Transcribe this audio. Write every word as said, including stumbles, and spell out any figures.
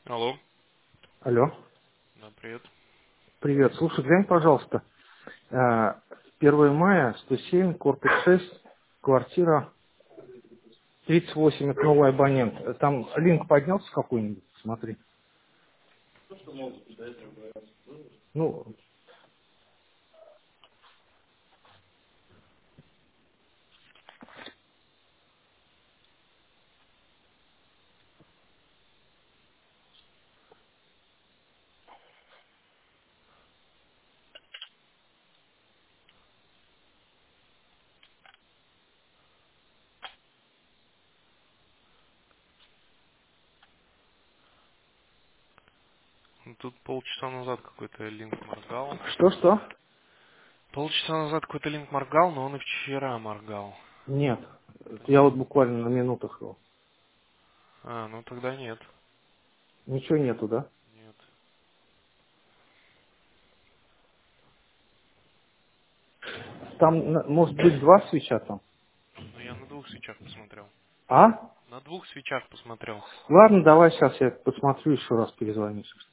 Алло. Алло, Да, привет. привет. Слушай, глянь, пожалуйста, э, первое мая, сто семь, корпус шесть, квартира тридцать восемь, это новый абонент. Э, Там линк поднялся какой-нибудь, смотри. Сейчас посмотрю. Ну, Ну, тут полчаса назад какой-то линк моргал. что-что? Полчаса назад какой-то линк моргал, но он и вчера моргал. Нет, я вот По-моему. буквально на минутах его. А, ну тогда нет. Ничего нету, да? Нет. Там, на- может быть, два свеча там. Ну я на двух свечах посмотрел. А? На двух свечах посмотрел. Ладно, давай сейчас я посмотрю, еще раз перезвоню.